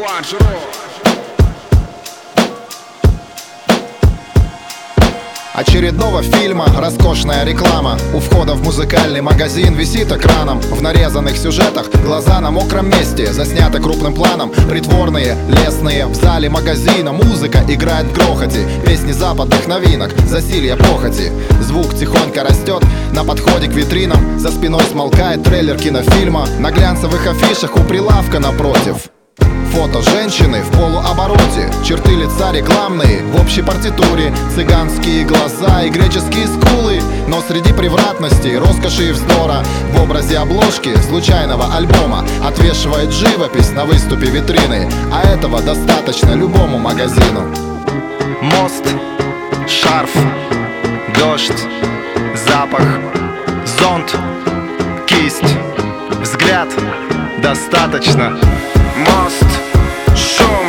Очередного фильма роскошная реклама. У входа в музыкальный магазин висит экраном. В нарезанных сюжетах глаза на мокром месте, засняты крупным планом. Притворные, лесные, в зале магазина музыка играет в грохоте. Песни западных новинок, засилья похоти. Звук тихонько растет на подходе к витринам. За спиной смолкает трейлер кинофильма. На глянцевых афишах у прилавка напротив фото женщины в полуобороте, черты лица рекламные в общей партитуре, цыганские глаза и греческие скулы. Но среди превратностей, роскоши и вздора в образе обложки случайного альбома отвешивает живопись на выступе витрины. А этого достаточно любому магазину. Мост, шарф, дождь, запах, зонт, кисть, взгляд, достаточно. Мост, шум,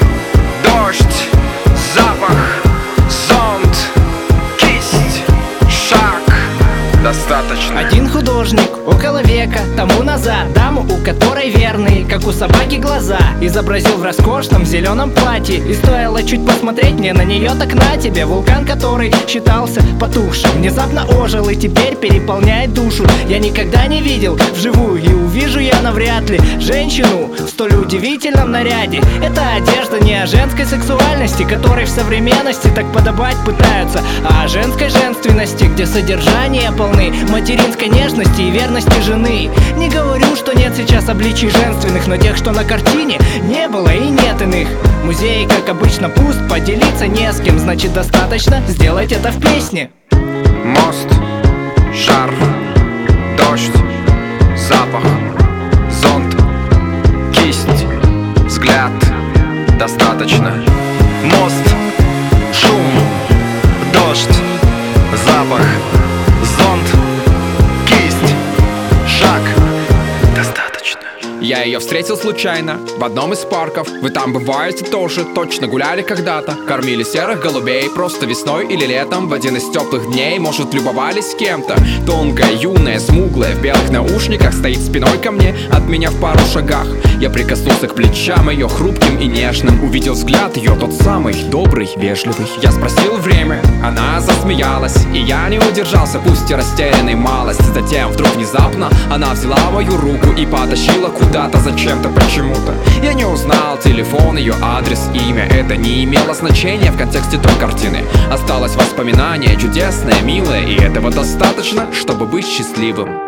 дождь, запах, зонт, кисть, шаг, достаточно. Один художник около века тому назад даму, у которой верные, как у собаки, глаза, изобразил в роскошном зеленом платье. И стоило чуть посмотреть мне на нее, так на тебе. Вулкан, который считался потухшим, внезапно ожил и теперь переполняет душу. Я никогда не видел вживую, и увижу я навряд ли женщину в столь удивительном наряде. Это одежда не о женской сексуальности, которой в современности так подобать пытаются, а о женской женственности, где содержание полны материнской нежности и верности жены. Не говорю, что нет сейчас обличий женственных, но тех, что на картине, не было и нет иных. Музей, как обычно, пуст, поделиться не с кем, значит достаточно сделать это в песне. Мост, шарф, дождь, запах, зонт, кисть, взгляд, достаточно. Мост, шум, дождь, запах, зонт, кисть, шаг, достаточно. Я ее встретил случайно в одном из парков. Вы там бываете тоже, точно гуляли когда-то. Кормили серых голубей просто весной или летом. В один из теплых дней, может, любовались с кем-то. Тонкая, юная, смуглая, в белых наушниках стоит спиной ко мне, от меня в пару шагах. Я прикоснулся к плечам ее, хрупким и нежным. Увидел взгляд ее, тот самый, добрый, вежливый. Я спросил время, она засмеялась, и я не удержался, пусть и растерянный малость. Затем вдруг внезапно она взяла мою руку и потащила куда-то, зачем-то, почему-то. Я не узнал телефон, ее адрес, имя. Это не имело значения в контексте той картины. Осталось воспоминание чудесное, милое, и этого достаточно, чтобы быть счастливым.